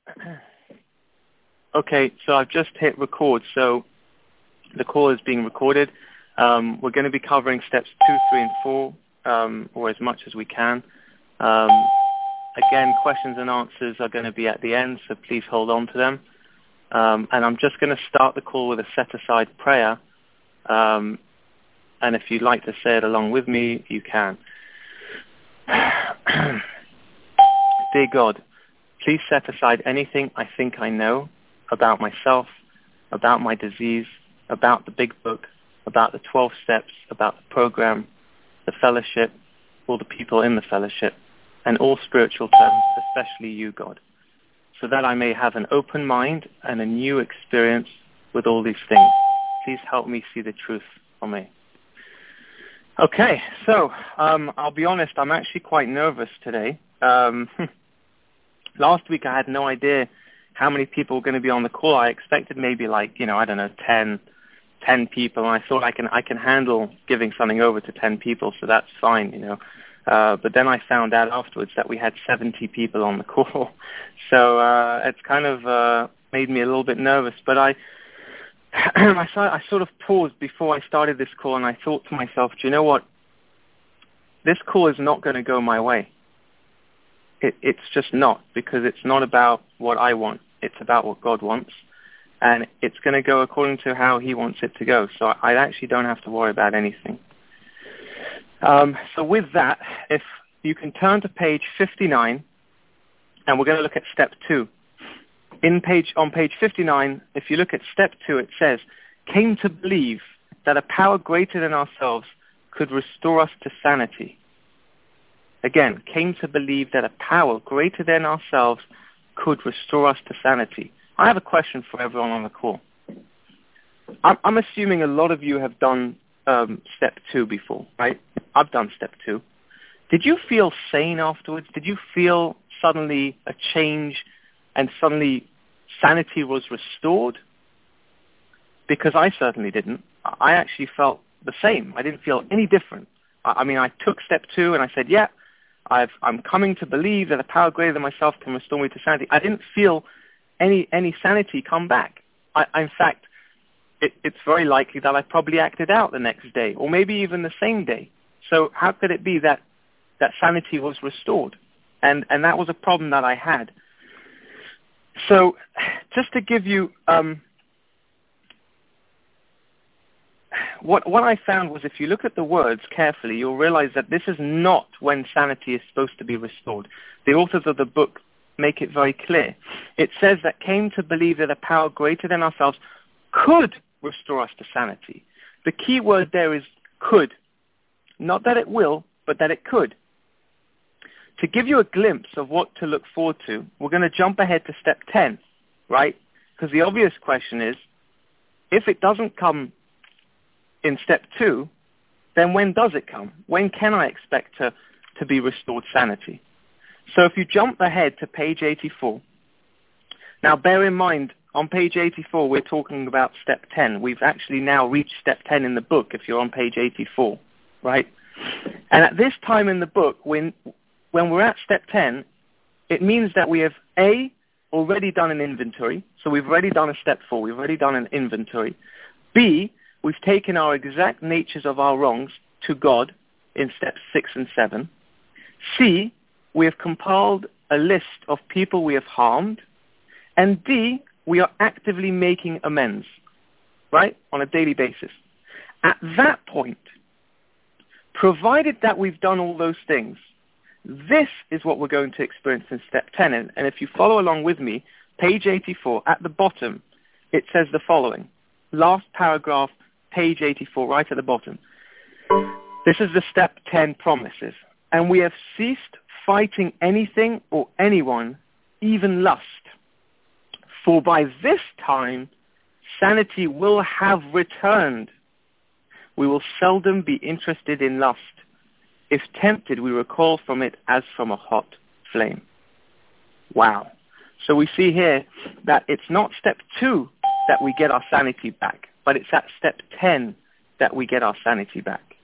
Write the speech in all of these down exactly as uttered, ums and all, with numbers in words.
Okay, so I've just hit record, so the call is being recorded. Um, we're going to be covering steps two, three, and four, um, or as much as we can. Um, again, questions and answers are going to be at the end, so please hold on to them. Um, and I'm just going to start the call with a set-aside prayer. Um, and if you'd like to say it along with me, you can. Dear God, please set aside anything I think I know about myself, about my disease, about the big book, about the twelve steps, about the program, the fellowship, all the people in the fellowship, and all spiritual terms, especially you, God, so that I may have an open mind and a new experience with all these things. Please help me see the truth for me. Okay, so um, I'll be honest, I'm actually quite nervous today. Um, last week I had no idea how many people were going to be on the call. I expected maybe like, you know, I don't know, ten, ten people, and I thought I can I can handle giving something over to ten people, so that's fine, you know. Uh, but then I found out afterwards that we had seventy people on the call, so uh, it's kind of uh, made me a little bit nervous. But I, I, I sort of paused before I started this call, and I thought to myself, do you know what? This call is not going to go my way. It, it's just not, because it's not about what I want. It's about what God wants, and it's going to go according to how he wants it to go. So I actually don't have to worry about anything. Um, so with that, if you can turn to page fifty-nine, and we're going to look at step two. In page, on page fifty-nine, if you look at step two, it says, came to believe that a power greater than ourselves could restore us to sanity. Again, came to believe that a power greater than ourselves could restore us to sanity. I have a question for everyone on the call. I'm, I'm assuming a lot of you have done um, step two before, right? I've done step two. Did you feel sane afterwards? Did you feel suddenly a change and suddenly sanity was restored? Because I certainly didn't. I actually felt the same. I didn't feel any different. I, I mean, I took step two and I said, yeah, I've, I'm coming to believe that a power greater than myself can restore me to sanity. I didn't feel any any sanity come back. I, I, in fact, it, it's very likely that I probably acted out the next day, or maybe even the same day. So how could it be that that sanity was restored? And and that was a problem that I had. So just to give you... Um, What, what I found was if you look at the words carefully, you'll realize that this is not when sanity is supposed to be restored. The authors of the book make it very clear. It says that came to believe that a power greater than ourselves could restore us to sanity. The key word there is could. Not that it will, but that it could. To give you a glimpse of what to look forward to, we're going to jump ahead to step ten, right? Because the obvious question is, if it doesn't come in step two, then when does it come? When can I expect to, to be restored sanity? So if you jump ahead to page eighty-four, now bear in mind, on page eighty-four, we're talking about step ten. We've actually now reached step ten in the book if you're on page eighty-four, right? And at this time in the book, when, when we're at step ten, it means that we have, A, already done an inventory. So we've already done a step four. We've already done an inventory. B, we've taken our exact natures of our wrongs to God in steps six and seven. C, we have compiled a list of people we have harmed. And D, we are actively making amends, right, on a daily basis. At that point, provided that we've done all those things, this is what we're going to experience in step ten. And, and if you follow along with me, page eighty-four, at the bottom, it says the following. Last paragraph, page eighty-four, right at the bottom. This is the step ten promises. And we have ceased fighting anything or anyone, even lust. For by this time, sanity will have returned. We will seldom be interested in lust. If tempted, we recoil from it as from a hot flame. Wow. So we see here that it's not step two that we get our sanity back, but it's at step ten that we get our sanity back.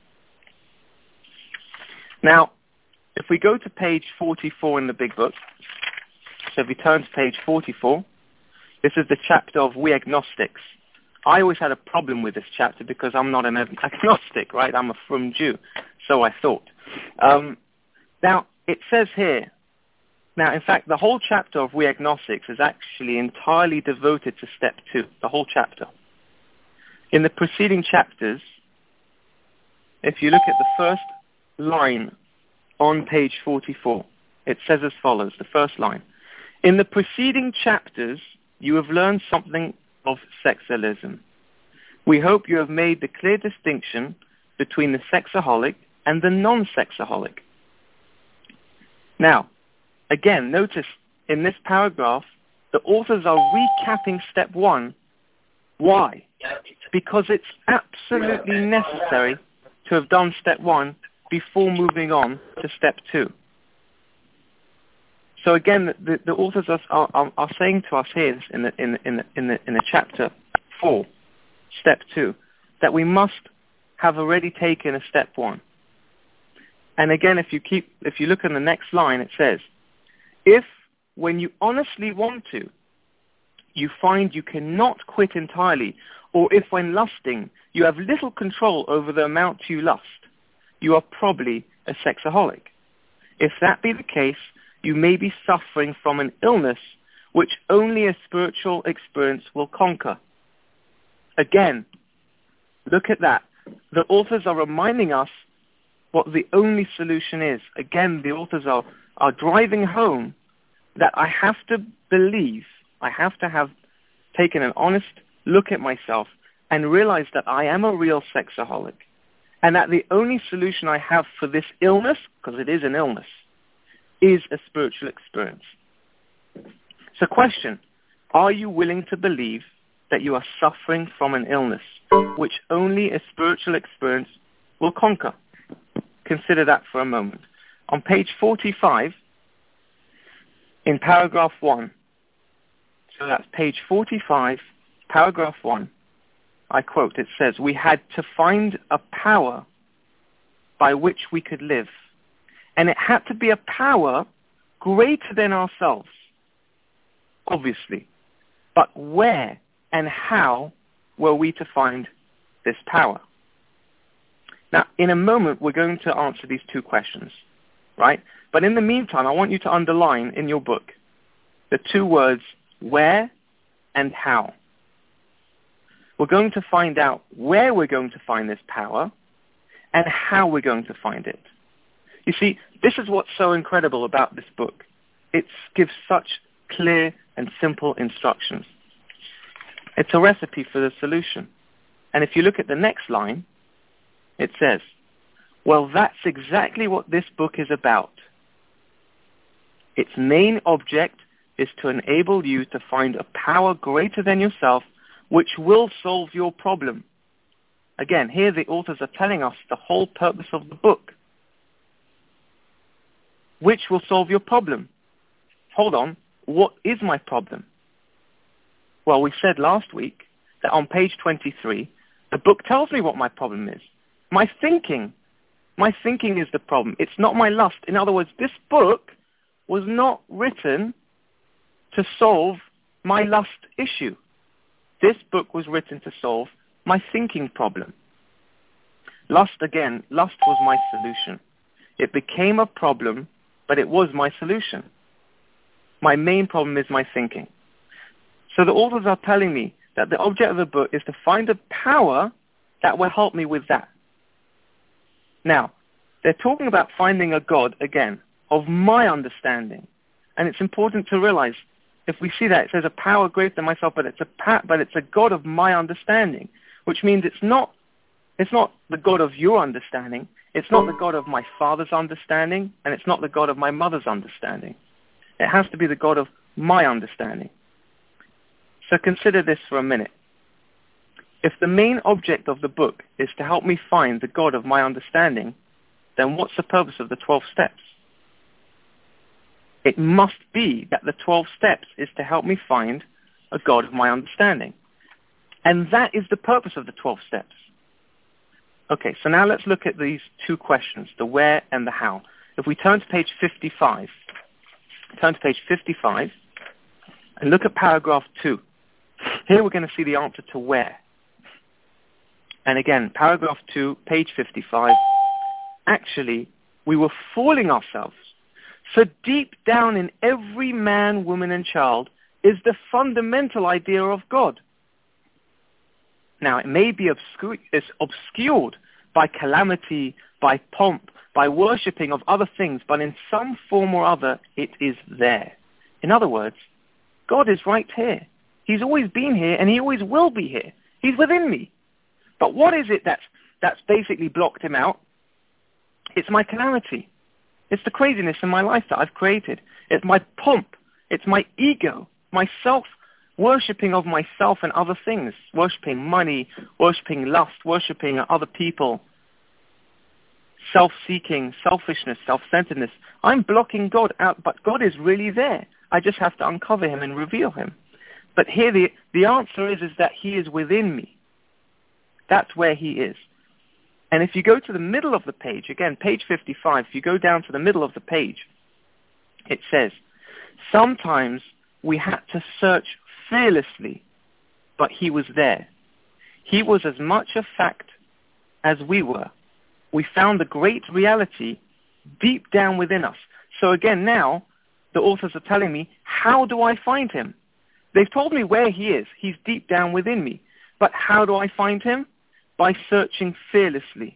Now, if we go to page forty-four in the big book, So if we turn to page forty-four, this is the chapter of We Agnostics. I always had a problem with this chapter because I'm not an agnostic, right? I'm a frum Jew, so I thought. Um, now, it says here, now, in fact, the whole chapter of We Agnostics is actually entirely devoted to step two, the whole chapter. In the preceding chapters, if you look at the first line on page forty-four, it says as follows, the first line. In the preceding chapters, you have learned something of sexaholic. We hope you have made the clear distinction between the sexaholic and the non-sexaholic. Now, again, notice in this paragraph, the authors are recapping step one. Why? Because it's absolutely necessary to have done step one before moving on to step two. So again, the, the authors are, are, are saying to us here in the, in, the, in, the, in, the, in the chapter four, step two, that we must have already taken a step one. And again, if you keep, if you look in the next line, it says, if when you honestly want to, you find you cannot quit entirely, or if when lusting you have little control over the amount you lust, you are probably a sexaholic. If that be the case, you may be suffering from an illness which only a spiritual experience will conquer. Again, look at that. The authors are reminding us what the only solution is. Again, the authors are, are driving home that I have to believe, I have to have taken an honest look at myself and realize that I am a real sexaholic, and that the only solution I have for this illness, because it is an illness, is a spiritual experience. So question, are you willing to believe that you are suffering from an illness which only a spiritual experience will conquer? Consider that for a moment. On page forty-five, in paragraph one, so that's page forty-five, paragraph one, I quote, it says, we had to find a power by which we could live. And it had to be a power greater than ourselves, obviously. But where and how were we to find this power? Now, in a moment, we're going to answer these two questions, right? But in the meantime, I want you to underline in your book the two words, where and how. We're going to find out where we're going to find this power and how we're going to find it. You see, this is what's so incredible about this book. It gives such clear and simple instructions. It's a recipe for the solution. And if you look at the next line, it says, well, that's exactly what this book is about. Its main object is to enable you to find a power greater than yourself which will solve your problem. Again, here the authors are telling us the whole purpose of the book. Which will solve your problem. Hold on, what is my problem? Well, we said last week that on page twenty-three, the book tells me what my problem is. My thinking. My thinking is the problem. It's not my lust. In other words, this book was not written to solve my lust issue. This book was written to solve my thinking problem. Lust, again, lust was my solution. It became a problem, but it was my solution. My main problem is my thinking. So the authors are telling me that the object of the book is to find a power that will help me with that. Now, they're talking about finding a God, again, of my understanding. And it's important to realize, if we see that, it says a power greater than myself, but it's a pa- but it's a God of my understanding, which means it's not it's not the God of your understanding, it's not the God of my father's understanding, and it's not the God of my mother's understanding. It has to be the God of my understanding. So consider this for a minute. If the main object of the book is to help me find the God of my understanding, then what's the purpose of the twelve steps? It must be that the twelve steps is to help me find a God of my understanding. And that is the purpose of the twelve steps. Okay, so now let's look at these two questions, the where and the how. If we turn to page fifty-five, turn to page fifty-five, And look at paragraph two. Here we're going to see the answer to where. And again, paragraph two, page fifty-five. Actually, we were fooling ourselves. So deep down in every man, woman, and child is the fundamental idea of God. Now, it may be obscure, it's obscured by calamity, by pomp, by worshipping of other things, but in some form or other, it is there. In other words, God is right here. He's always been here, and he always will be here. He's within me. But what is it that's, that's basically blocked him out? It's my calamity. It's the craziness in my life that I've created. It's my pomp. It's my ego, my self-worshipping of myself and other things, worshipping money, worshipping lust, worshipping other people, self-seeking, selfishness, self-centeredness. I'm blocking God out, but God is really there. I just have to uncover him and reveal him. But here the, the answer is, is that he is within me. That's where he is. And if you go to the middle of the page, again, page fifty-five, if you go down to the middle of the page, it says, sometimes we had to search fearlessly, but he was there. He was as much a fact as we were. We found the great reality deep down within us. So again, now, the authors are telling me, how do I find him? They've told me where he is. He's deep down within me. But how do I find him? By searching fearlessly.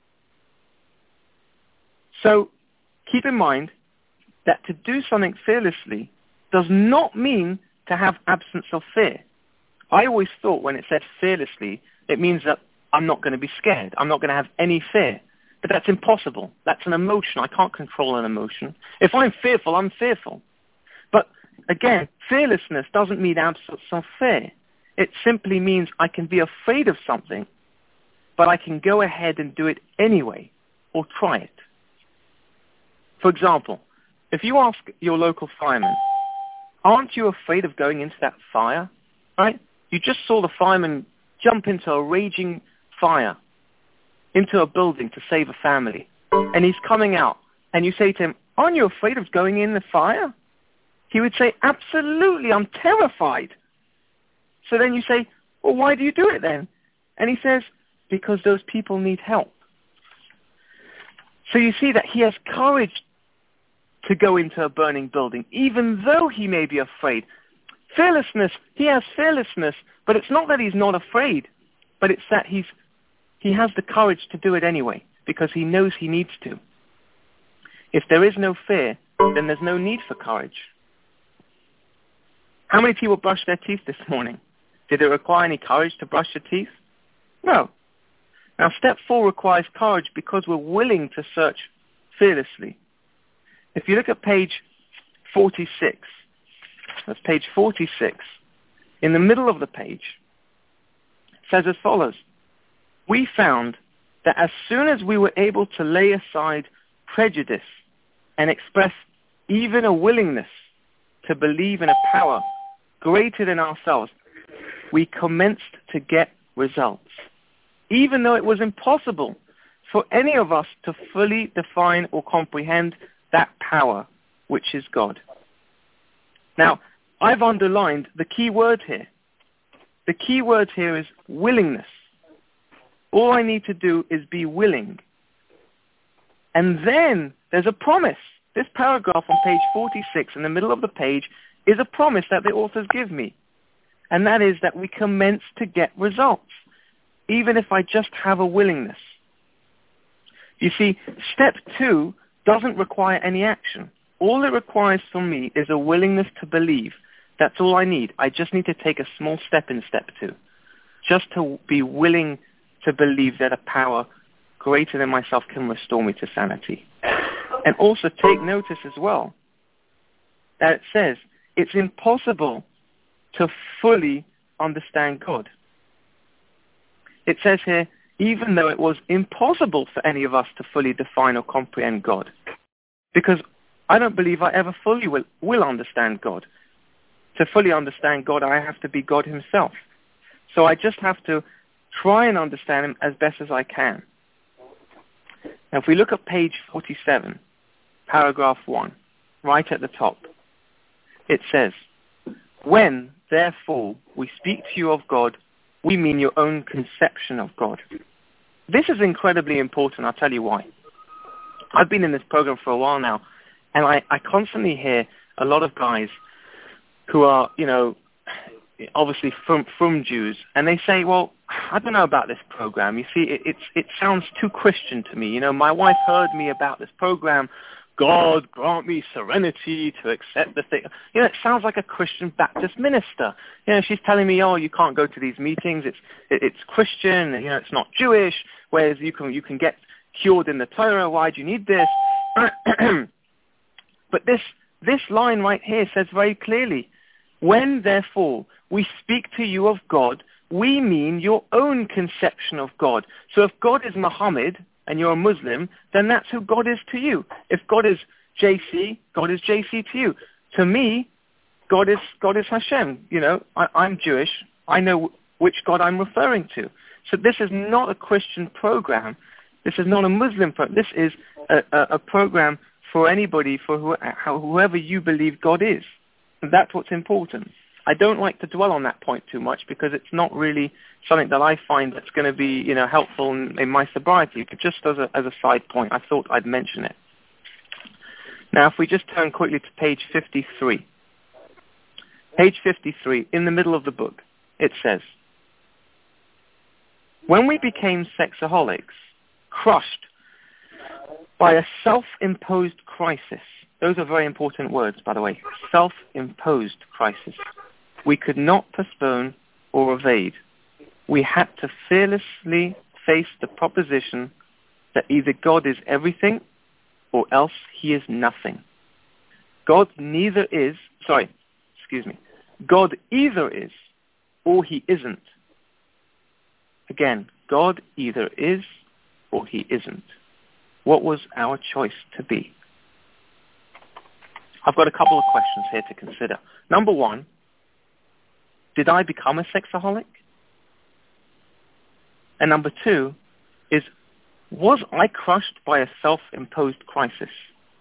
So keep in mind that to do something fearlessly does not mean to have absence of fear. I always thought when it said fearlessly, it means that I'm not going to be scared. I'm not going to have any fear. But that's impossible. That's an emotion. I can't control an emotion. If I'm fearful, I'm fearful. But again, fearlessness doesn't mean absence of fear. It simply means I can be afraid of something, but I can go ahead and do it anyway, or try it. For example, if you ask your local fireman, aren't you afraid of going into that fire? Right? You just saw the fireman jump into a raging fire, into a building to save a family, and he's coming out, and you say to him, aren't you afraid of going in the fire? He would say, absolutely, I'm terrified. So then you say, well, why do you do it then? And he says, because those people need help. So you see that he has courage to go into a burning building, even though he may be afraid. Fearlessness, he has fearlessness, but it's not that he's not afraid, but it's that he's, he has the courage to do it anyway, because he knows he needs to. If there is no fear, then there's no need for courage. How many people brushed their teeth this morning? Did it require any courage to brush your teeth? No. Now, step four requires courage because we're willing to search fearlessly. If you look at page forty-six, that's page forty-six, in the middle of the page, it says as follows, we found that as soon as we were able to lay aside prejudice and express even a willingness to believe in a power greater than ourselves, we commenced to get results, even though it was impossible for any of us to fully define or comprehend that power, which is God. Now, I've underlined the key word here. The key word here is willingness. All I need to do is be willing. And then there's a promise. This paragraph on page forty-six in the middle of the page is a promise that the authors give me. And that is that we commence to get results, even if I just have a willingness. You see, step two doesn't require any action. All it requires from me is a willingness to believe. That's all I need. I just need to take a small step in step two, just to be willing to believe that a power greater than myself can restore me to sanity. And also take notice as well that it says it's impossible to fully understand God. It says here, even though it was impossible for any of us to fully define or comprehend God, because I don't believe I ever fully will, will understand God. To fully understand God, I have to be God himself. So I just have to try and understand him as best as I can. Now, if we look at page forty-seven, paragraph one, right at the top, it says, When, therefore, we speak to you of God, we mean your own conception of God. This is incredibly important. I'll tell you why. I've been in this program for a while now, and I, I constantly hear a lot of guys who are, you know, obviously from from Jews, and they say, well, I don't know about this program. You see, it, it's, it sounds too Christian to me. You know, my wife heard me about this program, God grant me serenity to accept the thing. You know, it sounds like a Christian Baptist minister. You know, she's telling me, oh, you can't go to these meetings. It's it, it's Christian. You know, it's not Jewish. Whereas you can you can get cured in the Torah. Why do you need this? But this this line right here says very clearly, when therefore we speak to you of God, we mean your own conception of God. So if God is Muhammad and you're a Muslim, then that's who God is to you. If God is J C, God is J C to you. To me, God is God is Hashem. You know, I, I'm Jewish. I know which God I'm referring to. So this is not a Christian program. This is not a Muslim program. This is a, a, a program for anybody, for who, whoever you believe God is. And that's what's important. I don't like to dwell on that point too much because it's not really something that I find that's going to be, you know, helpful in, in my sobriety. But just as a, as a side point, I thought I'd mention it. Now, if we just turn quickly to page fifty-three. Page fifty-three, in the middle of the book, it says, when we became sexaholics, crushed by a self-imposed crisis. Those are very important words, by the way. Self-imposed crisis. We could not postpone or evade. We had to fearlessly face the proposition that either God is everything or else he is nothing. God neither is, sorry, excuse me. God either is or he isn't. Again, God either is or he isn't. What was our choice to be? I've got a couple of questions here to consider. Number one, did I become a sexaholic? And number two is, was I crushed by a self-imposed crisis?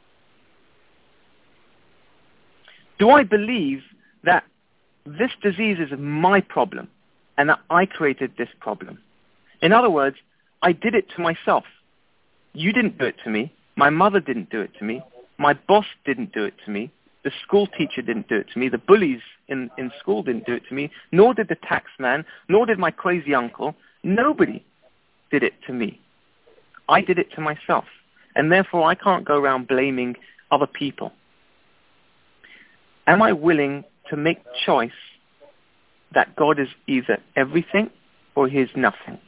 Do I believe that this disease is my problem and that I created this problem? In other words, I did it to myself. You didn't do it to me. My mother didn't do it to me. My boss didn't do it to me. The school teacher didn't do it to me. The bullies in, in school didn't do it to me. Nor did the tax man. Nor did my crazy uncle. Nobody did it to me. I did it to myself. And therefore, I can't go around blaming other people. Am I willing to make choice that God is either everything or he is nothing?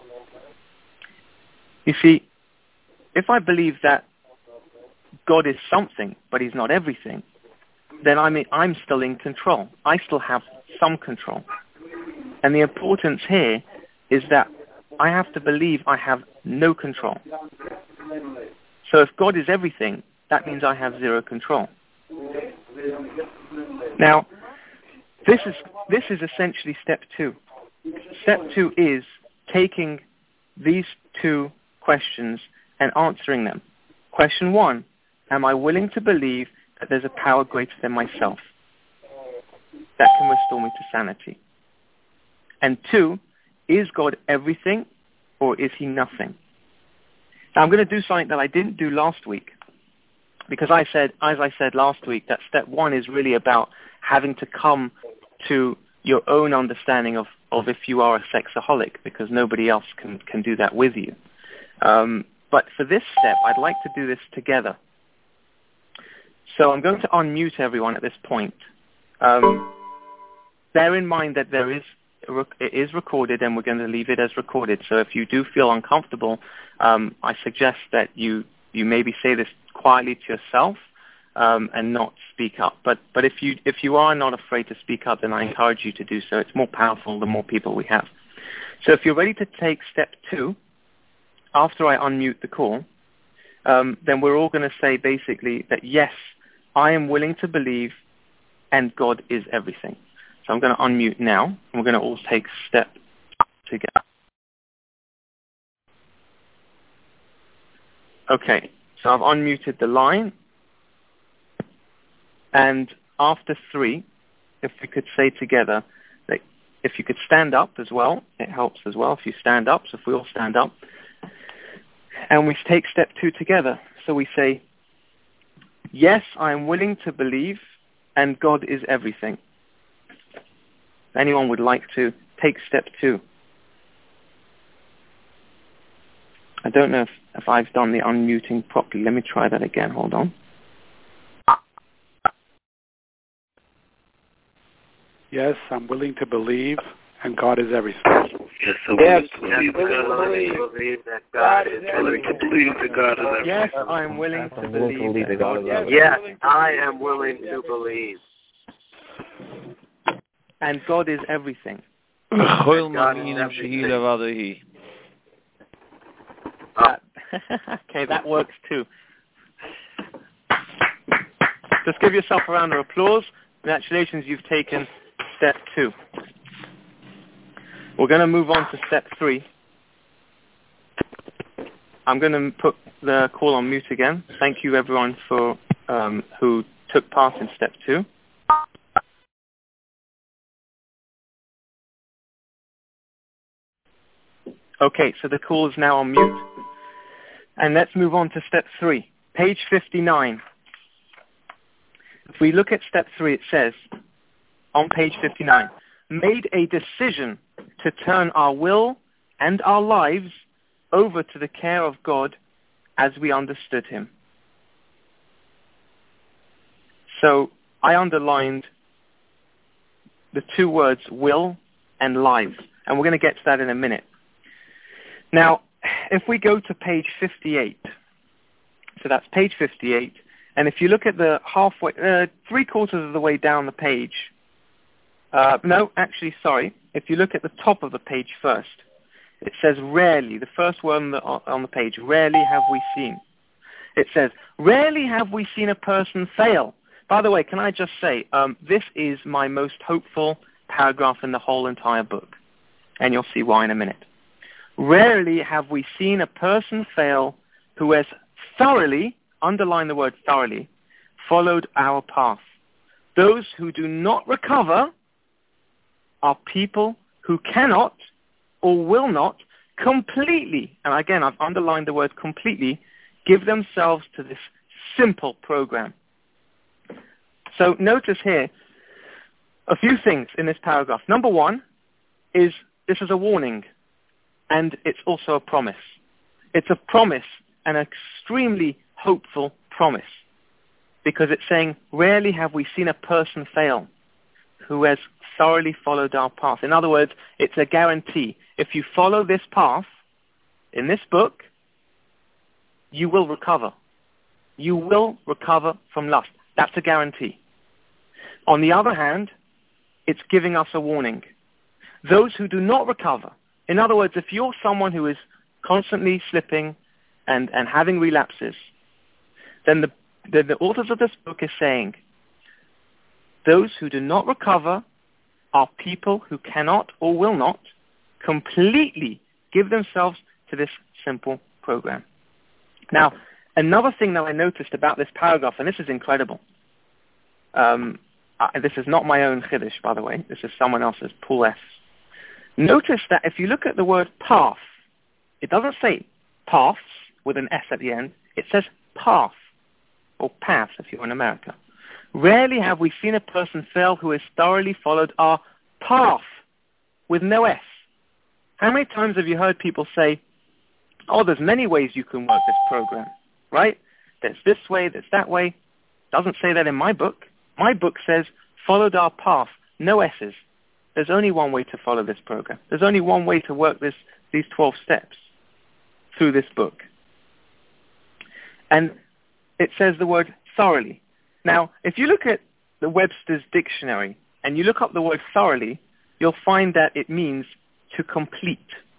You see, if I believe that God is something, but he's not everything, then I mean, I'm still in control. I still have some control. And the importance here is that I have to believe I have no control. So if God is everything, that means I have zero control. Now, this is, this is essentially step two. Step two is taking these two questions and answering them. Question one, am I willing to believe that there's a power greater than myself that can restore me to sanity? And two, is God everything or is he nothing? Now I'm going to do something that I didn't do last week because I said, as I said last week, that step one is really about having to come to your own understanding of, of if you are a sexaholic, because nobody else can, can do that with you. Um, but for this step, I'd like to do this together. So I'm going to unmute everyone at this point. Um, bear in mind that there is it is recorded, and we're going to leave it as recorded. So if you do feel uncomfortable, um, I suggest that you, you maybe say this quietly to yourself um, and not speak up. But but if you if you are not afraid to speak up, then I encourage you to do so. It's more powerful the more people we have. So if you're ready to take step two, after I unmute the call, um, then we're all going to say basically that yes, I am willing to believe, and God is everything. So I'm going to unmute now, and we're going to all take a step together. Okay, so I've unmuted the line, and after three, if we could say together, that if you could stand up as well, it helps as well if you stand up, so if we all stand up, and we take step two together. So we say, yes, I am willing to believe, and God is everything. Anyone would like to take step two? I don't know if, if I've done the unmuting properly. Let me try that again. Hold on. Yes, I'm willing to believe, and God is everything. Yes, I'm willing to believe that God is everything. Yes, I am willing to believe that God is everything. Yes, I am willing to believe. And God is everything. That, okay, that works too. Just give yourself a round of applause. Congratulations, you've taken step two. We're going to move on to step three. I'm going to put the call on mute again. Thank you, everyone, for um, who took part in step two. Okay, so the call is now on mute. And let's move on to step three, page fifty-nine. If we look at step three, it says, on page fifty-nine, made a decision to turn our will and our lives over to the care of God as we understood him. So I underlined the two words will and lives, and we're going to get to that in a minute. Now, if we go to page fifty-eight, so that's page fifty-eight, and if you look at the halfway, uh, three quarters of the way down the page, uh, no, actually, sorry, if you look at the top of the page first, it says rarely, the first word on the, on the page, rarely have we seen. It says, rarely have we seen a person fail. By the way, can I just say, um, this is my most hopeful paragraph in the whole entire book, and you'll see why in a minute. Rarely have we seen a person fail who has thoroughly, underline the word thoroughly, followed our path. Those who do not recover are people who cannot or will not completely, and again I've underlined the word completely, give themselves to this simple program. So notice here a few things in this paragraph. Number one is this is a warning. And it's also a promise. It's a promise, an extremely hopeful promise, because it's saying, rarely have we seen a person fail who has thoroughly followed our path. In other words, it's a guarantee. If you follow this path in this book, you will recover. You will recover from lust. That's a guarantee. On the other hand, it's giving us a warning. Those who do not recover, in other words, if you're someone who is constantly slipping and, and having relapses, then the, the, the authors of this book is saying, those who do not recover are people who cannot or will not completely give themselves to this simple program. Now, another thing that I noticed about this paragraph, and this is incredible, um, uh, this is not my own chiddush, by the way, this is someone else's, Paul S. Notice that if you look at the word path, it doesn't say paths with an S at the end. It says path, or path if you're in America. Rarely have we seen a person fail who has thoroughly followed our path with no S. How many times have you heard people say, oh, there's many ways you can work this program, right? There's this way, there's that way. Doesn't say that in my book. My book says, followed our path, no S's. There's only one way to follow this program. There's only one way to work this, these twelve steps through this book. And it says the word thoroughly. Now, if you look at the Webster's Dictionary and you look up the word thoroughly, you'll find that it means to complete.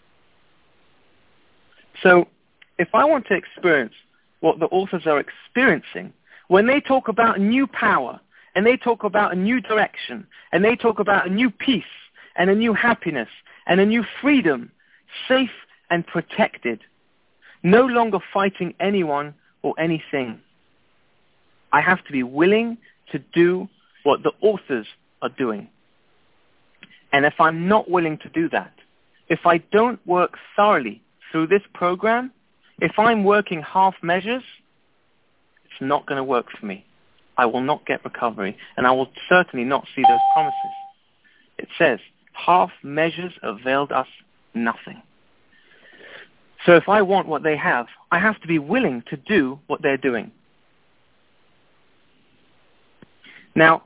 So if I want to experience what the authors are experiencing, when they talk about new power, and they talk about a new direction, and they talk about a new peace, and a new happiness, and a new freedom, safe and protected, no longer fighting anyone or anything, I have to be willing to do what the authors are doing. And if I'm not willing to do that, if I don't work thoroughly through this program, if I'm working half measures, it's not going to work for me. I will not get recovery, and I will certainly not see those promises. It says, half measures availed us nothing. So if I want what they have, I have to be willing to do what they're doing. Now,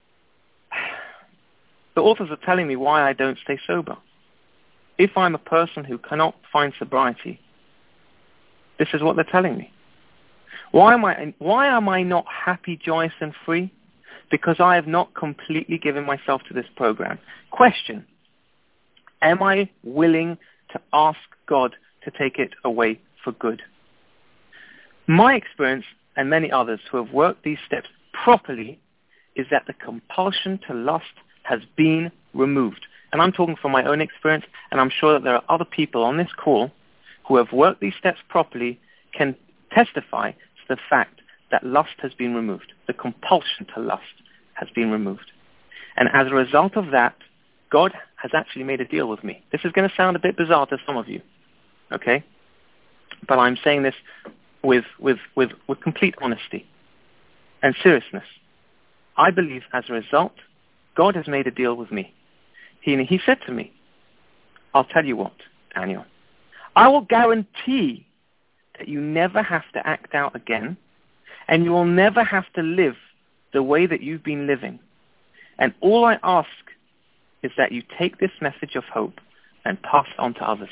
the authors are telling me why I don't stay sober. If I'm a person who cannot find sobriety, this is what they're telling me. Why am I, why am I not happy, joyous, and free? Because I have not completely given myself to this program. Question, am I willing to ask God to take it away for good? My experience, and many others who have worked these steps properly, is that the compulsion to lust has been removed. And I'm talking from my own experience, and I'm sure that there are other people on this call who have worked these steps properly can testify to the fact that lust has been removed. The compulsion to lust has been removed. And as a result of that, God has actually made a deal with me. This is going to sound a bit bizarre to some of you, okay? But I'm saying this with, with, with, with complete honesty and seriousness. I believe as a result, God has made a deal with me. He, he said to me, I'll tell you what, Daniel, I will guarantee that you never have to act out again, and you will never have to live the way that you've been living. And all I ask is that you take this message of hope and pass it on to others.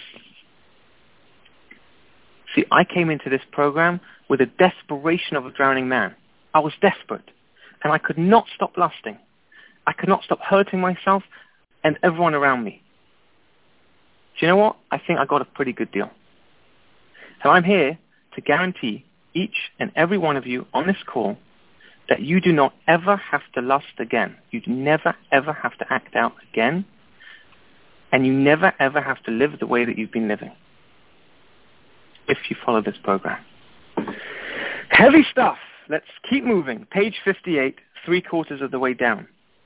See, I came into this program with a desperation of a drowning man. I was desperate, and I could not stop lusting. I could not stop hurting myself and everyone around me. Do you know what? I think I got a pretty good deal. And I'm here to guarantee each and every one of you on this call that you do not ever have to lust again. You never, ever have to act out again. And you never, ever have to live the way that you've been living if you follow this program. Heavy stuff. Let's keep moving. Page fifty-eight, three quarters of the way down.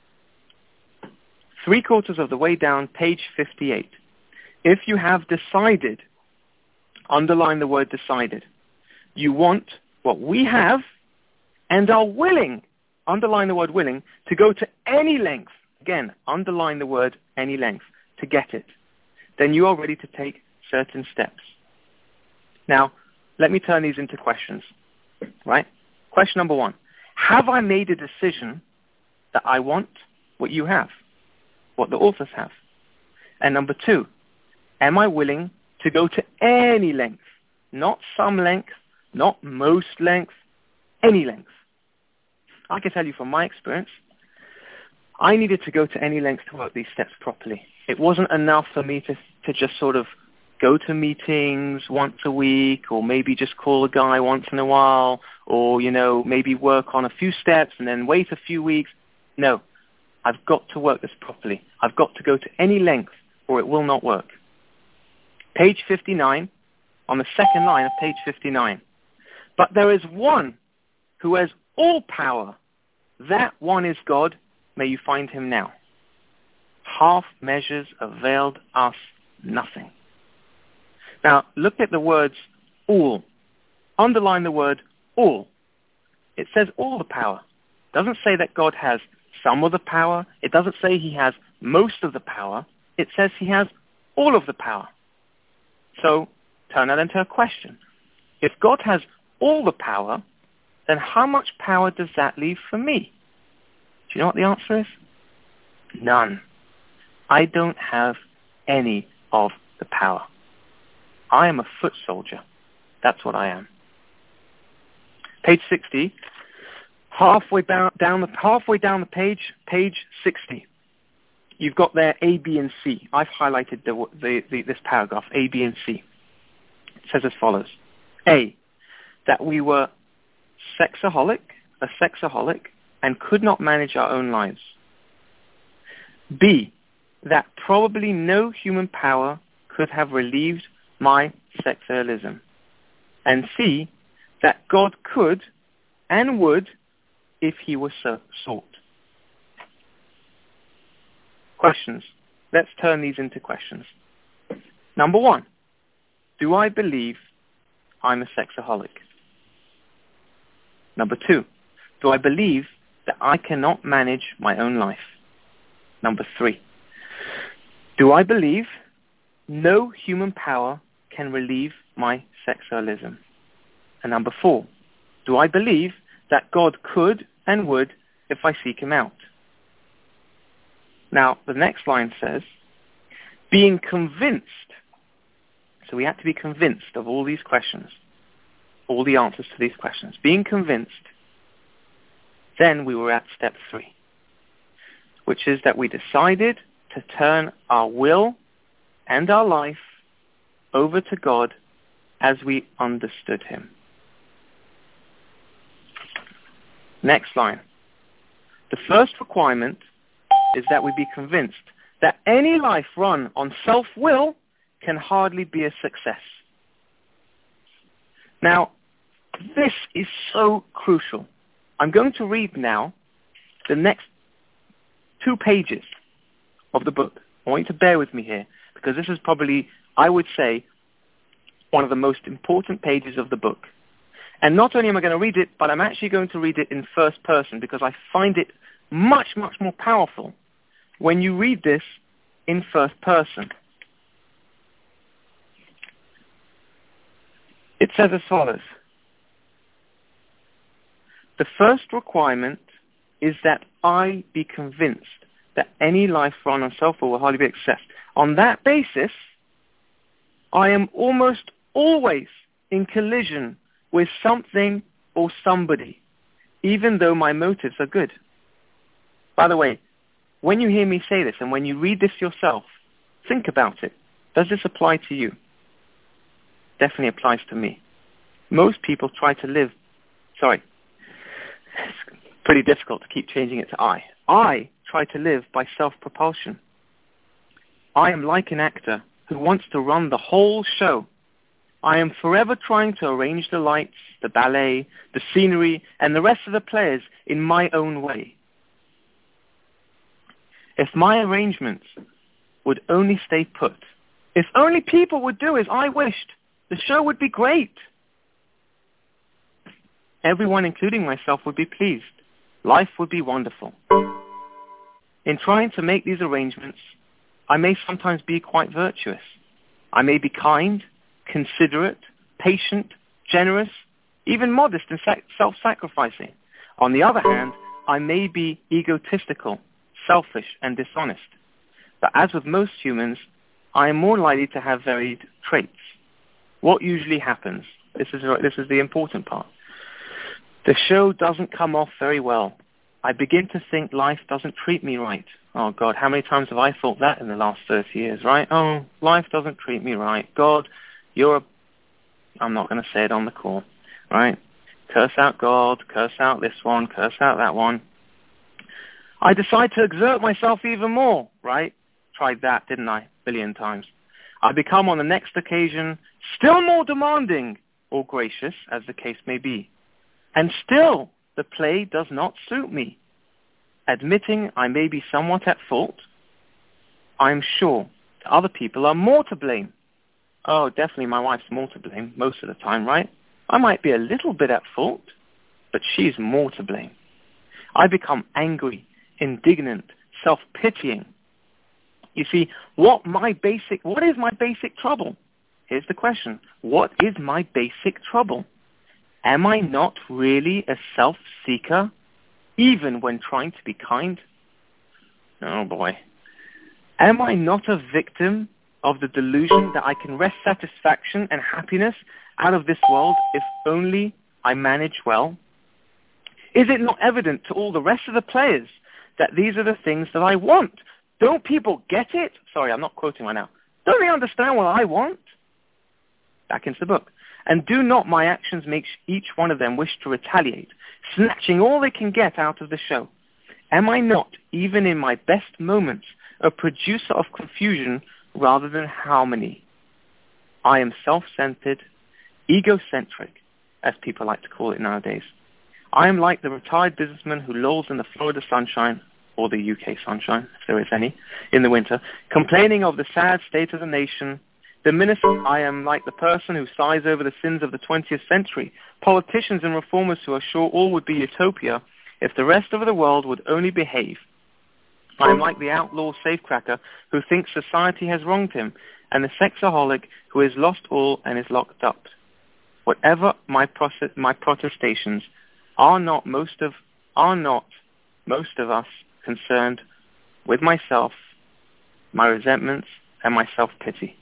Three quarters of the way down, page fifty-eight. If you have decided, underline the word decided, you want what we have and are willing, underline the word willing, to go to any length, again, underline the word any length, to get it, then you are ready to take certain steps. Now, let me turn these into questions, right? Question number one, have I made a decision that I want what you have, what the authors have? And number two, am I willing to go to any length, not some length, not most length, any length? I can tell you from my experience, I needed to go to any length to work these steps properly. It wasn't enough for me to, to just sort of go to meetings once a week, or maybe just call a guy once in a while, or, you know, maybe work on a few steps and then wait a few weeks. No, I've got to work this properly. I've got to go to any length or it will not work. Page fifty-nine, on the second line of page fifty-nine. But there is one who has all power. That one is God. May you find him now. Half measures availed us nothing. Now, look at the words all. Underline the word all. It says all the power. It doesn't say that God has some of the power. It doesn't say he has most of the power. It says he has all of the power. So, turn that into a question. If God has all the power, then how much power does that leave for me? Do you know what the answer is? None. I don't have any of the power. I am a foot soldier. That's what I am. Page sixty. Halfway down, down the halfway down the page, page sixty. You've got there A, B, and C. I've highlighted the, the, the, this paragraph, A, B, and C. It says as follows. A, that we were sexaholic, a sexaholic, and could not manage our own lives. B, that probably no human power could have relieved my sexaholism. And C, that God could and would if he were so sought. questions. Let's turn these into questions. Number one, do I believe I'm a sexaholic? Number two, do I believe that I cannot manage my own life? Number three, do I believe no human power can relieve my sexualism? And number four, do I believe that God could and would if I seek him out? Now, the next line says, being convinced. So we have to be convinced of all these questions, all the answers to these questions. Being convinced, then we were at step three, which is that we decided to turn our will and our life over to God as we understood him. Next line. The first requirement is that we be convinced that any life run on self-will can hardly be a success. Now, this is so crucial. I'm going to read now the next two pages of the book. I want you to bear with me here, because this is probably, I would say, one of the most important pages of the book. And not only am I going to read it, but I'm actually going to read it in first person, because I find it much, much more powerful when you read this in first person. It says as follows. The first requirement is that I be convinced that any life run on self-will will hardly be success. On that basis, I am almost always in collision with something or somebody, even though my motives are good. By the way, when you hear me say this and when you read this yourself, think about it. Does this apply to you? Definitely applies to me. Most people try to live, sorry, it's pretty difficult to keep changing it to I. I try to live by self-propulsion. I am like an actor who wants to run the whole show. I am forever trying to arrange the lights, the ballet, the scenery, and the rest of the players in my own way. If my arrangements would only stay put, if only people would do as I wished, the show would be great. Everyone, including myself, would be pleased. Life would be wonderful. In trying to make these arrangements, I may sometimes be quite virtuous. I may be kind, considerate, patient, generous, even modest and self-sacrificing. On the other hand, I may be egotistical, selfish, and dishonest. But as with most humans, I am more likely to have varied traits. What usually happens? This is, this is the important part. The show doesn't come off very well. I begin to think life doesn't treat me right. Oh, God, how many times have I thought that in the last thirty years, right? Oh, life doesn't treat me right. God, you're a... I'm not going to say it on the call, right? Curse out God, curse out this one, curse out that one. I decide to exert myself even more, right? Tried that, didn't I? A billion times. I become on the next occasion still more demanding or gracious, as the case may be. And still, the play does not suit me. Admitting I may be somewhat at fault, I am sure that other people are more to blame. Oh, definitely my wife's more to blame most of the time, right? I might be a little bit at fault, but she's more to blame. I become angry, indignant, self-pitying. You see, what my basic, what is my basic trouble? Here's the question. What is my basic trouble? Am I not really a self-seeker, even when trying to be kind? Oh boy. Am I not a victim of the delusion that I can wrest satisfaction and happiness out of this world if only I manage well? Is it not evident to all the rest of the players that these are the things that I want? Don't people get it? Sorry, I'm not quoting right now. Don't they understand what I want? Back into the book. And do not my actions make each one of them wish to retaliate, snatching all they can get out of the show? Am I not, even in my best moments, a producer of confusion rather than harmony? I am self-centered, egocentric, as people like to call it nowadays. I am like the retired businessman who lolls in the Florida sunshine, or the U K sunshine, if there is any, in the winter, complaining of the sad state of the nation. The minister, I am like the person who sighs over the sins of the twentieth century. Politicians and reformers who are sure all would be utopia if the rest of the world would only behave. I am like the outlaw safecracker who thinks society has wronged him, and the sexaholic who has lost all and is locked up. Whatever my, proce- my protestations, are not most of are not most of us concerned with myself, my resentments, and my self-pity.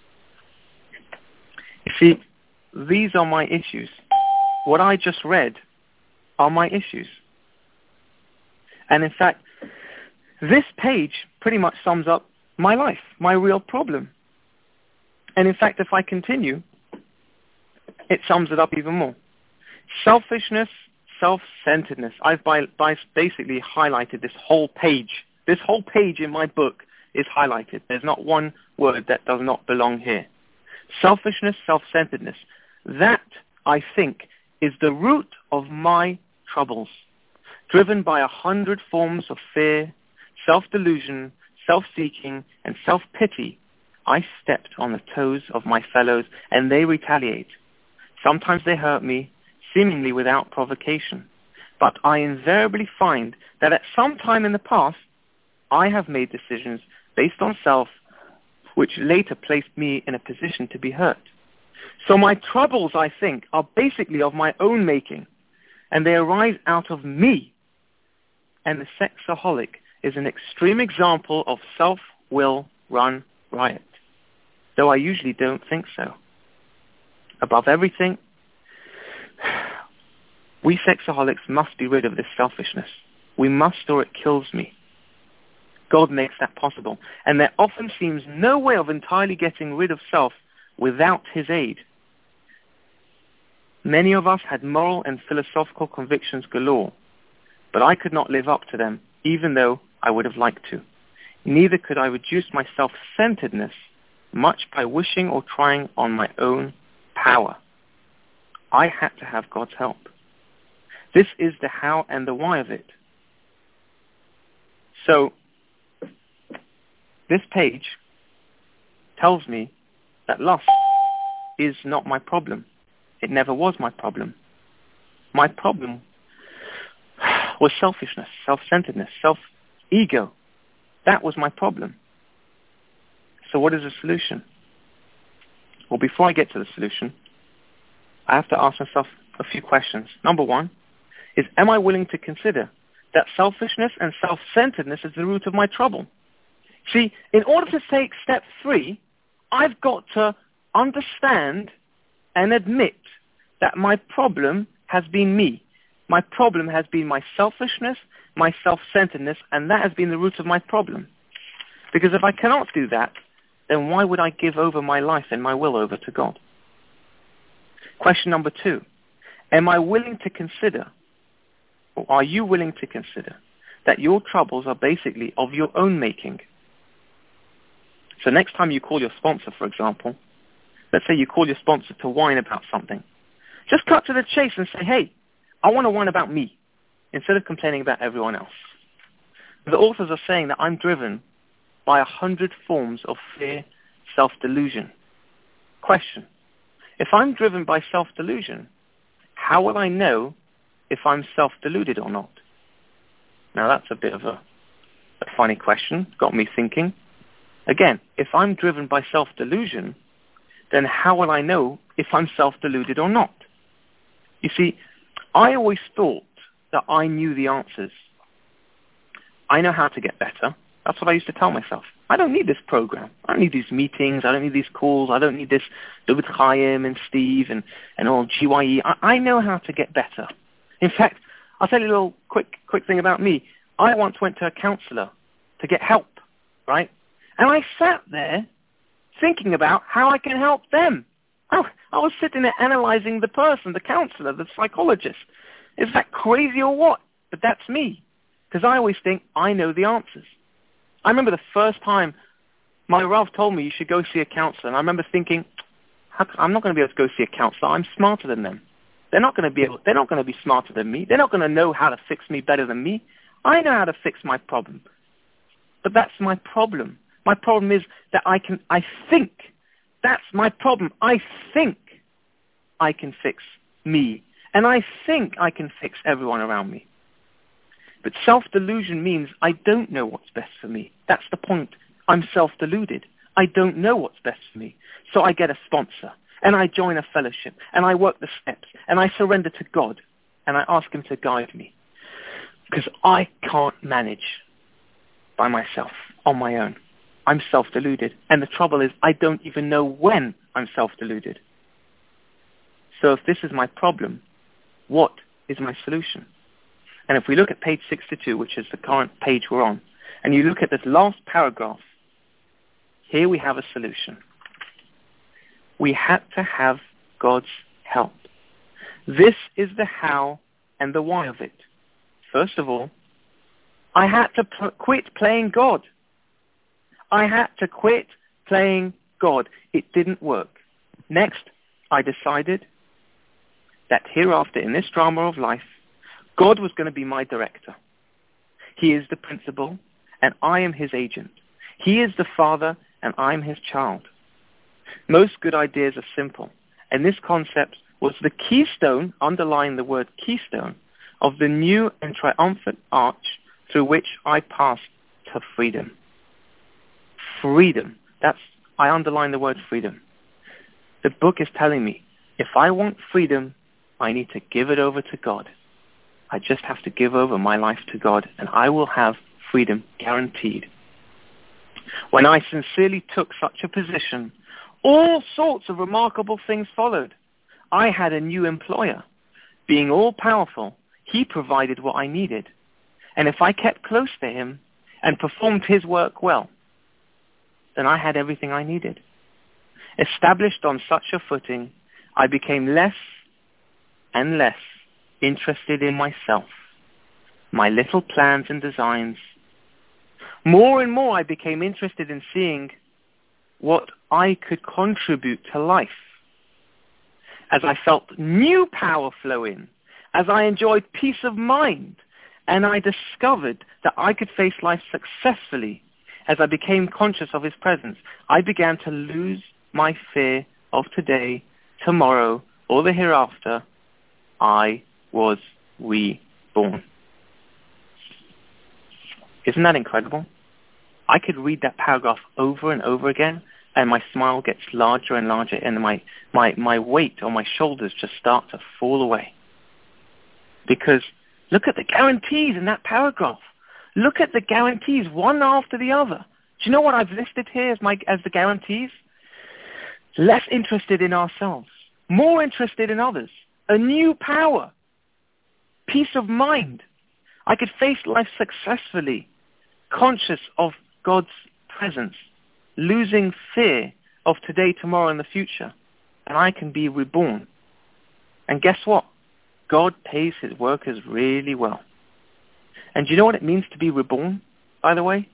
You see, these are my issues. What I just read are my issues. And in fact, this page pretty much sums up my life, my real problem. And in fact, if I continue, it sums it up even more. Selfishness, self-centeredness. I've by, by basically highlighted this whole page. This whole page in my book is highlighted. There's not one word that does not belong here. Selfishness, self-centeredness. That, I think, is the root of my troubles. Driven by a hundred forms of fear, self-delusion, self-seeking, and self-pity, I stepped on the toes of my fellows, and they retaliate. Sometimes they hurt me, seemingly without provocation. But I invariably find that at some time in the past, I have made decisions based on self, which later placed me in a position to be hurt. So my troubles, I think, are basically of my own making, and they arise out of me. And the sexaholic is an extreme example of self-will run riot, though I usually don't think so. Above everything, we sexaholics must be rid of this selfishness. We must, or it kills me. God makes that possible, and there often seems no way of entirely getting rid of self without his aid. Many of us had moral and philosophical convictions galore, but I could not live up to them, even though I would have liked to. Neither could I reduce my self-centeredness much by wishing or trying on my own power. I had to have God's help. This is the how and the why of it. So, this page tells me that lust is not my problem. It never was my problem. My problem was selfishness, self-centeredness, self-ego. That was my problem. So what is the solution? Well, before I get to the solution, I have to ask myself a few questions. Number one is, am I willing to consider that selfishness and self-centeredness is the root of my trouble? See, in order to take step three, I've got to understand and admit that my problem has been me. My problem has been my selfishness, my self-centeredness, and that has been the root of my problem. Because if I cannot do that, then why would I give over my life and my will over to God? Question number two, am I willing to consider, or are you willing to consider, that your troubles are basically of your own making? So next time you call your sponsor, for example, let's say you call your sponsor to whine about something, just cut to the chase and say, hey, I want to whine about me, instead of complaining about everyone else. The authors are saying that I'm driven by a hundred forms of fear, self-delusion. Question, if I'm driven by self-delusion, how will I know if I'm self-deluded or not? Now that's a bit of a, a funny question, got me thinking. Again, if I'm driven by self-delusion, then how will I know if I'm self-deluded or not? You see, I always thought that I knew the answers. I know how to get better. That's what I used to tell myself. I don't need this program. I don't need these meetings. I don't need these calls. I don't need this David Chaim and Steve and, and all G Y E. I, I know how to get better. In fact, I'll tell you a little quick quick thing about me. I once went to a counselor to get help, right? And I sat there thinking about how I can help them. I, I was sitting there analyzing the person, the counselor, the psychologist. Is that crazy or what? But that's me, because I always think I know the answers. I remember the first time my Rav told me you should go see a counselor, and I remember thinking, I'm not going to be able to go see a counselor. I'm smarter than them. They're not going to be able, they're not going to be smarter than me. They're not going to know how to fix me better than me. I know how to fix my problem. But that's my problem. My problem is that I can, I think, that's my problem. I think I can fix me. And I think I can fix everyone around me. But self-delusion means I don't know what's best for me. That's the point. I'm self-deluded. I don't know what's best for me. So I get a sponsor, and I join a fellowship, and I work the steps, and I surrender to God, and I ask him to guide me. Because I can't manage by myself, on my own. I'm self-deluded. And the trouble is, I don't even know when I'm self-deluded. So if this is my problem, what is my solution? And if we look at page sixty-two, which is the current page we're on, and you look at this last paragraph, here we have a solution. We had to have God's help. This is the how and the why of it. First of all, I had to p- quit playing God. I had to quit playing God. It didn't work. Next, I decided that hereafter in this drama of life, God was going to be my director. He is the principal, and I am his agent. He is the father, and I'm his child. Most good ideas are simple, and this concept was the keystone, underlying the word keystone, of the new and triumphant arch through which I passed to freedom. Freedom. That's, I underline the word freedom. The book is telling me, if I want freedom, I need to give it over to God. I just have to give over my life to God, and I will have freedom guaranteed. When I sincerely took such a position, all sorts of remarkable things followed. I had a new employer. Being all-powerful, he provided what I needed. And if I kept close to him and performed his work well, then I had everything I needed. Established on such a footing, I became less and less interested in myself, my little plans and designs. More and more I became interested in seeing what I could contribute to life. As I felt new power flow in, as I enjoyed peace of mind, and I discovered that I could face life successfully, as I became conscious of his presence, I began to lose my fear of today, tomorrow, or the hereafter. I was reborn. Isn't that incredible? I could read that paragraph over and over again, and my smile gets larger and larger, and my, my, my weight on my shoulders just start to fall away. Because look at the guarantees in that paragraph. Look at the guarantees, one after the other. Do you know what I've listed here as, my, as the guarantees? Less interested in ourselves, more interested in others, a new power, peace of mind. I could face life successfully, conscious of God's presence, losing fear of today, tomorrow, and the future, and I can be reborn. And guess what? God pays his workers really well. And do you know what it means to be reborn, by the way?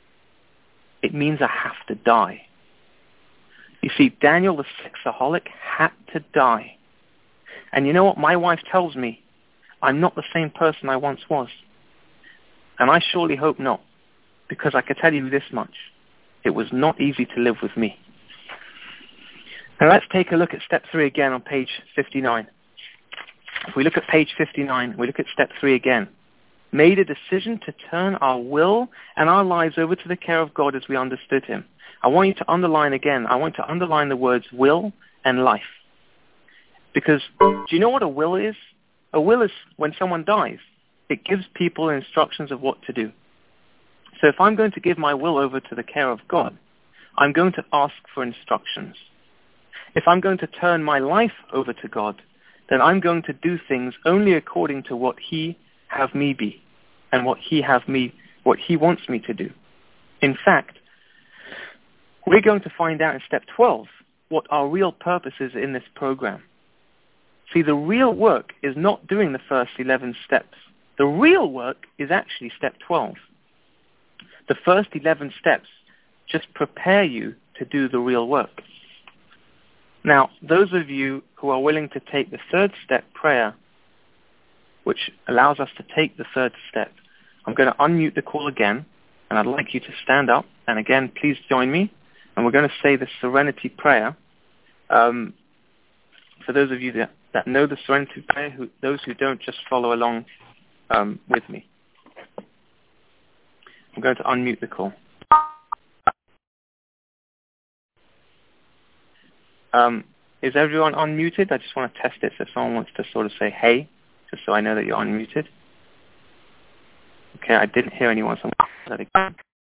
It means I have to die. You see, Daniel the sexaholic had to die. And you know what my wife tells me? I'm not the same person I once was. And I surely hope not, because I can tell you this much. It was not easy to live with me. Now let's take a look at step three again on page fifty-nine. If we look at page fifty-nine, we look at step three again. Made a decision to turn our will and our lives over to the care of God as we understood him. I want you to underline again, I want to underline the words will and life. Because do you know what a will is? A will is when someone dies. It gives people instructions of what to do. So if I'm going to give my will over to the care of God, I'm going to ask for instructions. If I'm going to turn my life over to God, then I'm going to do things only according to what he have me be and what he have me, what he wants me to do. In fact, we're going to find out in step twelve what our real purpose is in this program. See, the real work is not doing the first eleven steps. The real work is actually step twelve. The first eleven steps just prepare you to do the real work. Now, those of you who are willing to take the third step prayer, which allows us to take the third step, I'm going to unmute the call again, and I'd like you to stand up. And again, please join me. And we're going to say the Serenity Prayer. Um, for those of you that, that know the Serenity Prayer, who, those who don't, just follow along um, with me. I'm going to unmute the call. Um, is everyone unmuted? I just want to test it, so if someone wants to sort of say, hey, just so I know that you're unmuted. Okay, I didn't hear anyone, so I'm going to that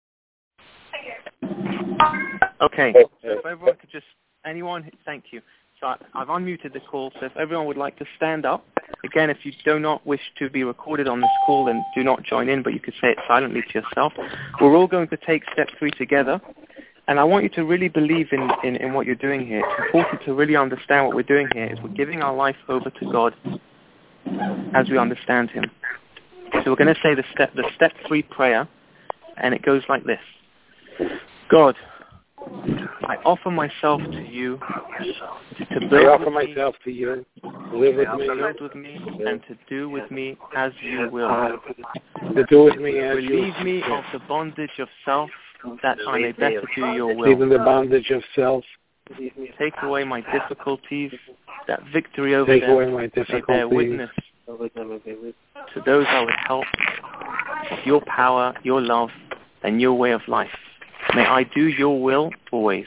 again. Okay, so if everyone could just, anyone, thank you. So I, I've unmuted the call, so if everyone would like to stand up. Again, if you do not wish to be recorded on this call, then do not join in, but you could say it silently to yourself. We're all going to take step three together. And I want you to really believe in, in, in what you're doing here. It's important to really understand what we're doing here is we're giving our life over to God as we understand Him. So we're going to say the step, the step three prayer, and it goes like this. God, I offer myself to you to build I offer with myself me, to you, live with to me, build with me, and to do with me as you will. to do with me as you Relieve me of the bondage of self, that I may better do your will. Even the bondage of self. Take away my difficulties, that victory over Take them away my may difficulties. bear witness to those I would help of your power, your love, and your way of life. May I do your will always.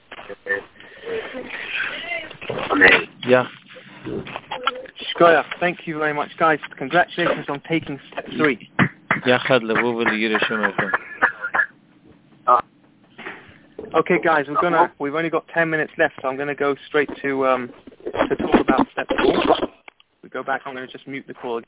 Amen. Yeah. Shkoyach, thank you very much, guys. Congratulations on taking step three. Okay, guys, we're gonna. We've only got ten minutes left, so I'm gonna go straight to um, to talk about step four. We go back. I'm gonna just mute the call.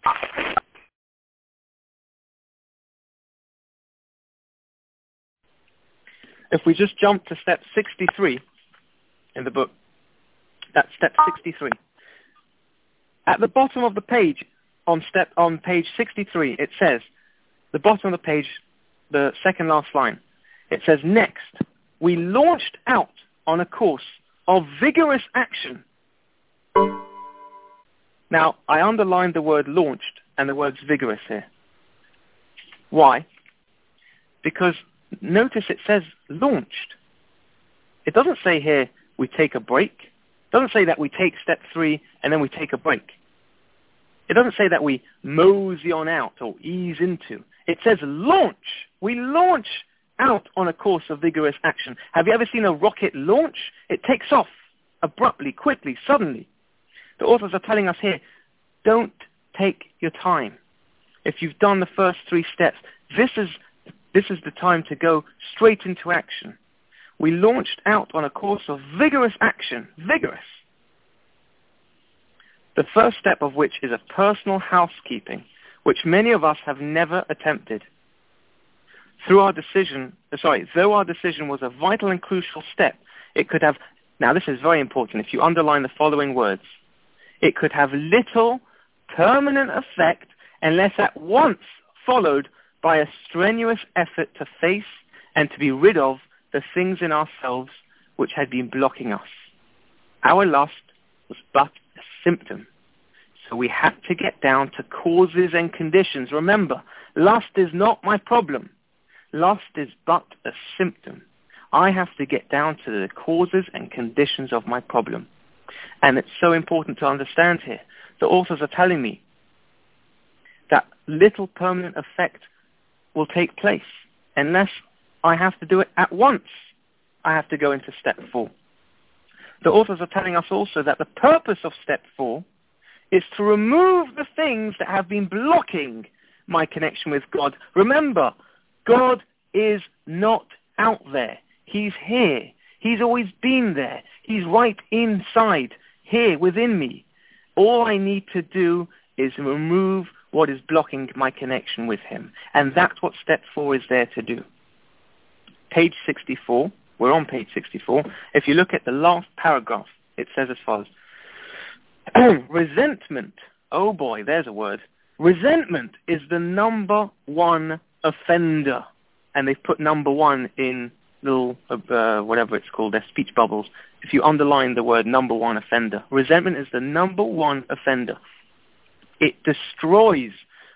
If we just jump to step sixty-three in the book, that's step sixty-three. At the bottom of the page, on step on page sixty-three, it says, the bottom of the page, the second last line, it says, next, we launched out on a course of vigorous action. Now, I underlined the word launched and the words vigorous here. Why? Because notice it says launched. It doesn't say here we take a break. It doesn't say that we take step three and then we take a break. It doesn't say that we mosey on out or ease into. It says launch. We launch out on a course of vigorous action. Have you ever seen a rocket launch? It takes off abruptly, quickly, suddenly. The authors are telling us here, don't take your time. If you've done the first three steps, this is this is the time to go straight into action. We launched out on a course of vigorous action, vigorous. The first step of which is a personal housekeeping, which many of us have never attempted. Through our decision, sorry, though our decision was a vital and crucial step, it could have, now this is very important, if you underline the following words, it could have little permanent effect unless at once followed by a strenuous effort to face and to be rid of the things in ourselves which had been blocking us. Our lust was but a symptom. So we had to get down to causes and conditions. Remember, lust is not my problem. Lust is but a symptom. I have to get down to the causes and conditions of my problem. And it's so important to understand here. The authors are telling me that little permanent effect will take place unless I have to do it at once. I have to go into step four. The authors are telling us also that the purpose of step four is to remove the things that have been blocking my connection with God. Remember, God is not out there. He's here. He's always been there. He's right inside, here within me. All I need to do is remove what is blocking my connection with Him. And that's what step four is there to do. Page sixty-four, we're on page sixty-four. If you look at the last paragraph, it says as follows. Resentment, oh boy, there's a word. Resentment is the number one offender. And they've put number one in little, uh, whatever it's called, their speech bubbles. If you underline the word number one offender. Resentment is the number one offender. It destroys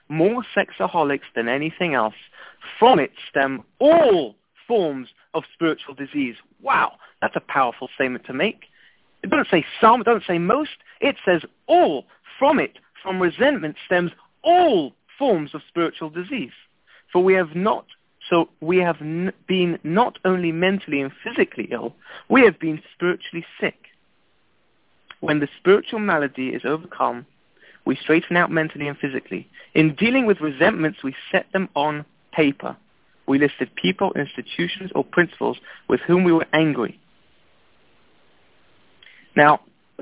more sexaholics than anything else. From it stem all forms of spiritual disease. Wow, that's a powerful statement to make. It doesn't say some, it doesn't say most, it says all. From it, from resentment stems all forms of spiritual disease. For we have not, so we have n- been not only mentally and physically ill, we have been spiritually sick. When the spiritual malady is overcome, we straighten out mentally and physically. In dealing with resentments, we set them on paper. We listed people, institutions, or principles with whom we were angry. Now, do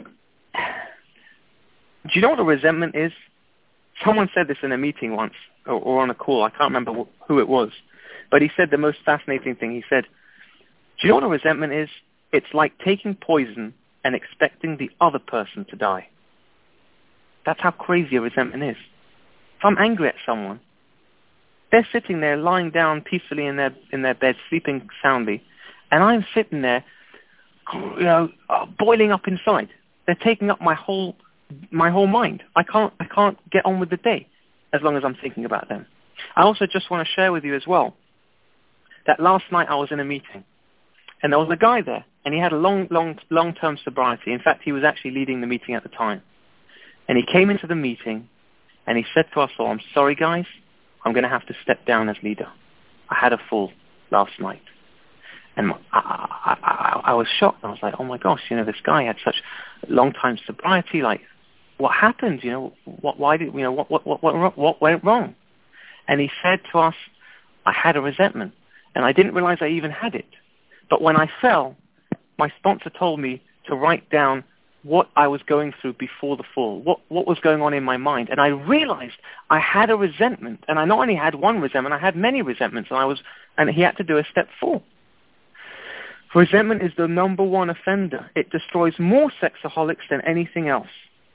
you know what a resentment is? Someone said this in a meeting once, or, or on a call. I can't remember wh- who it was. But he said the most fascinating thing. He said, do you know what a resentment is? It's like taking poison and expecting the other person to die. That's how crazy a resentment is. If I'm angry at someone, they're sitting there lying down peacefully in their in their bed, sleeping soundly, and I'm sitting there, you know, uh, boiling up inside. They're taking up my whole my whole mind. I can't I can't get on with the day as long as I'm thinking about them. I also just want to share with you as well that last night I was in a meeting, and there was a guy there, and he had a long, long, long-term sobriety. In fact, he was actually leading the meeting at the time. And he came into the meeting, and he said to us all, I'm sorry, guys, I'm going to have to step down as leader. I had a fall last night. And I, I, I, I was shocked. I was like, oh, my gosh, you know, this guy had such long-time sobriety. Like, what happened? You know, what, why did, you know, what, what, what, what, what went wrong? And he said to us, I had a resentment, and I didn't realize I even had it. But when I fell, my sponsor told me to write down what I was going through before the fall, what, what was going on in my mind. And I realized I had a resentment. And I not only had one resentment, I had many resentments. And I was, and he had to do a step four. Resentment is the number one offender. It destroys more sexaholics than anything else.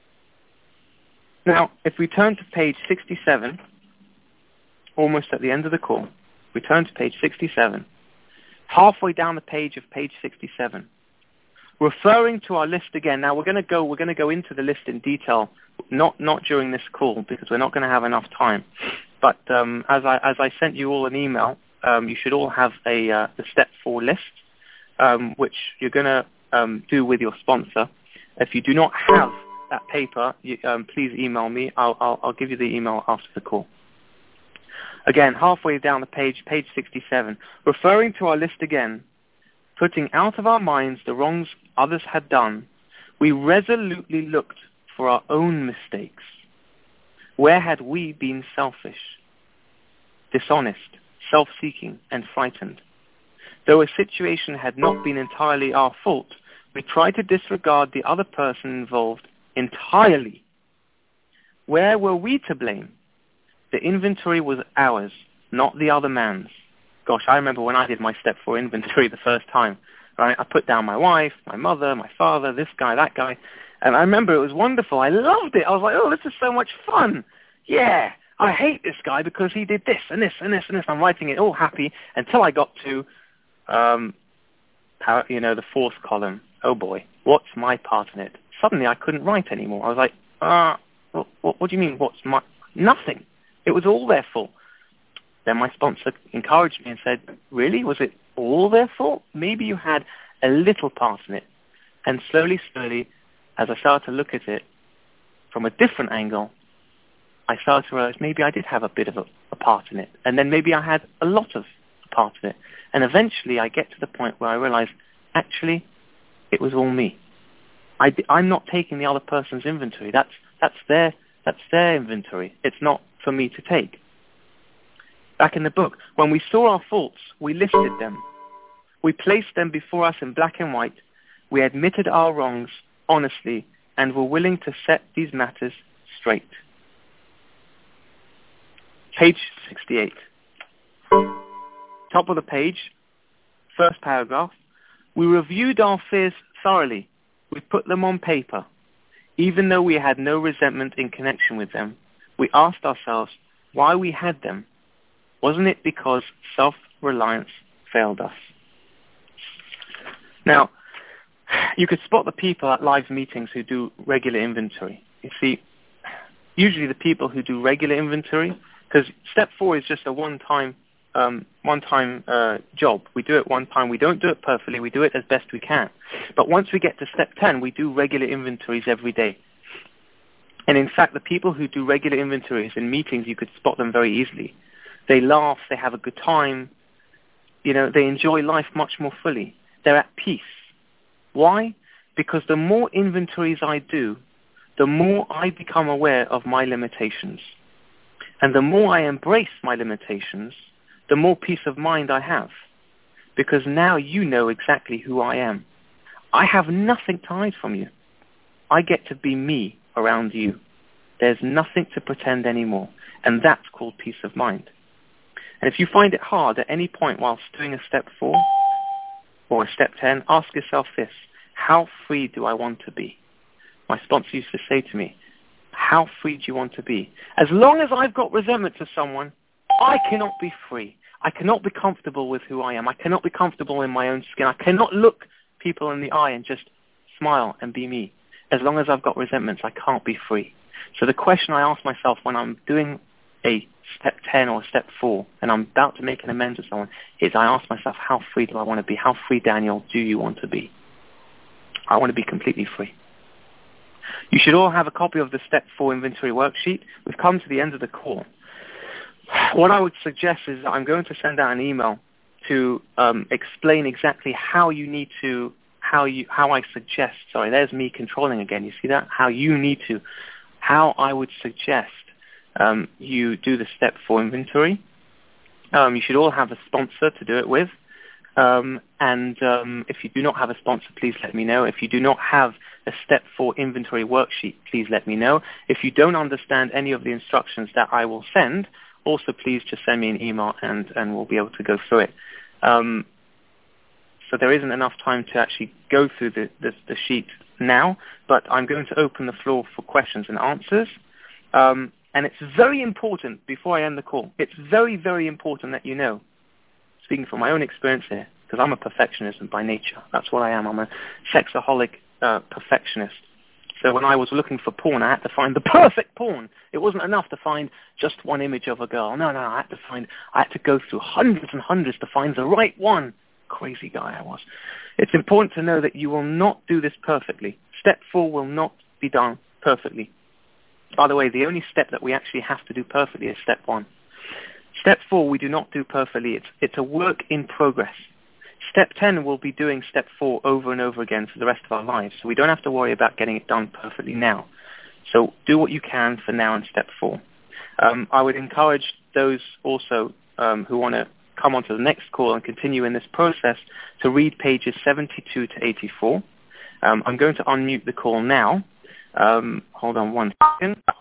Now, if we turn to page sixty-seven, almost at the end of the call, we turn to page sixty-seven. Halfway down the page of page sixty-seven, referring to our list again. Now we're going to go. We're going to go into the list in detail, not not during this call because we're not going to have enough time. But um, as I as I sent you all an email, um, you should all have a uh, the step four list, um, which you're going to um, do with your sponsor. If you do not have that paper, you, um, please email me. I'll, I'll I'll give you the email after the call. Again, halfway down the page, page sixty-seven, referring to our list again, putting out of our minds the wrongs others had done, we resolutely looked for our own mistakes. Where had we been selfish, dishonest, self-seeking, and frightened? Though a situation had not been entirely our fault, we tried to disregard the other person involved entirely. Where were we to blame? The inventory was ours, not the other man's. Gosh, I remember when I did my step four inventory the first time. Right, I put down my wife, my mother, my father, this guy, that guy, and I remember it was wonderful. I loved it. I was like, oh, this is so much fun. Yeah, I hate this guy because he did this and this and this and this. I'm writing it all happy until I got to, um, how, you know, the fourth column. Oh boy, what's my part in it? Suddenly I couldn't write anymore. I was like, ah, uh, what, what, what do you mean? What's my nothing? It was all their fault. Then my sponsor encouraged me and said, really? Was it all their fault? Maybe you had a little part in it. And slowly, slowly, as I started to look at it from a different angle, I started to realize maybe I did have a bit of a, a part in it. And then maybe I had a lot of part in it. And eventually I get to the point where I realize, actually, it was all me. I, I'm not taking the other person's inventory. That's, that's, their, that's their inventory. It's not for me to take. Back in the book, when we saw our faults, we listed them. We placed them before us in black and white. We admitted our wrongs honestly and were willing to set these matters straight. Page sixty-eight. Top of the page, first paragraph. We reviewed our fears thoroughly. We put them on paper. Even though we had no resentment in connection with them, we asked ourselves why we had them. Wasn't it because self-reliance failed us? Now, you could spot the people at live meetings who do regular inventory. You see, usually the people who do regular inventory, because step four is just a one-time um, one-time uh, job. We do it one time. We don't do it perfectly. We do it as best we can. But once we get to step ten, we do regular inventories every day. And in fact, the people who do regular inventories in meetings, you could spot them very easily. They laugh. They have a good time. You know, they enjoy life much more fully. They're at peace. Why? Because the more inventories I do, the more I become aware of my limitations. And the more I embrace my limitations, the more peace of mind I have. Because now you know exactly who I am. I have nothing to hide from you. I get to be me around you. There's nothing to pretend anymore. And that's called peace of mind. And if you find it hard at any point whilst doing a step four or a step ten, ask yourself this: how free do I want to be? My sponsor used to say to me, how free do you want to be? As long as I've got resentment to someone, I cannot be free. I cannot be comfortable with who I am. I cannot be comfortable in my own skin. I cannot look people in the eye and just smile and be me. As long as I've got resentments, I can't be free. So the question I ask myself when I'm doing a step ten or step four and I'm about to make an amends with someone is I ask myself, how free do I want to be? How free, Daniel, do you want to be? I want to be completely free. You should all have a copy of the step four inventory worksheet. We've come to the end of the call. What I would suggest is I'm going to send out an email to um, explain exactly how you need to, how you, how I suggest, sorry, there's me controlling again, you see that? How you need to, how I would suggest um, you do the step four inventory. Um, you should all have a sponsor to do it with. Um, and um, if you do not have a sponsor, please let me know. If you do not have a step four inventory worksheet, please let me know. If you don't understand any of the instructions that I will send, also please just send me an email and, and we'll be able to go through it. Um, so there isn't enough time to actually go through the, the, the sheet now, but I'm going to open the floor for questions and answers. Um, and it's very important, before I end the call, it's very, very important that you know, speaking from my own experience here, because I'm a perfectionist by nature. That's what I am. I'm a sexaholic uh, perfectionist. So when I was looking for porn, I had to find the perfect porn. It wasn't enough to find just one image of a girl. No, no, I had to find, I had to go through hundreds and hundreds to find the right one. Crazy guy I was. It's important to know that you will not do this perfectly. Step four will not be done perfectly. By the way, the only step that we actually have to do perfectly is step one. Step four we do not do perfectly. It's, it's a work in progress. Step ten, we'll be doing step four over and over again for the rest of our lives. So we don't have to worry about getting it done perfectly now. So do what you can for now in step four. Um, I would encourage those also um, who want to come onto the next call and continue in this process to read pages seventy-two to eighty-four. Um, I'm going to unmute the call now. Um, hold on one second.